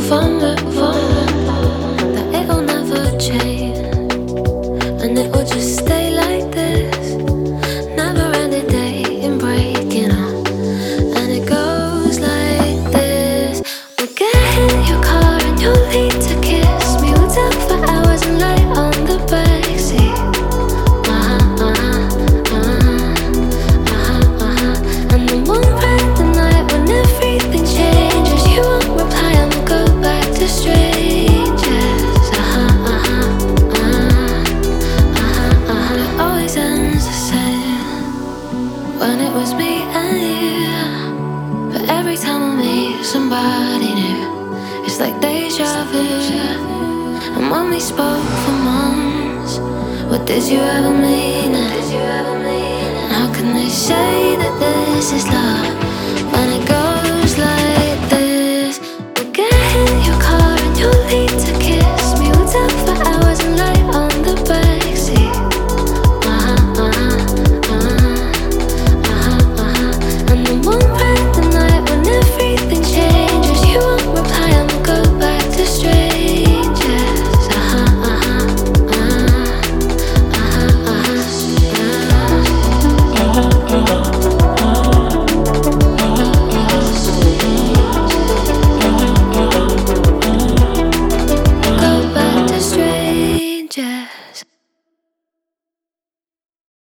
move on, that it'll never change, and it will just stay like this. Never ending day in breaking up, and it goes like this. We'll get in your car and you'll need to kiss me. We'll talk for hours and lie on the backseat. And then one random night when everything changes, you won't reply and we'll go back to strangers. It always ends the same when it was me and you. But every time I meet somebody new, it's like deja vu. And when we spoke for months, what did you ever mean it? And how can they say that this is love when it goes like this? We'll get in your car and you'll need to kiss me. We'll talk for hours and lie on the backseat. And then one random night when everything changes, you won't reply and we'll go back to strangers.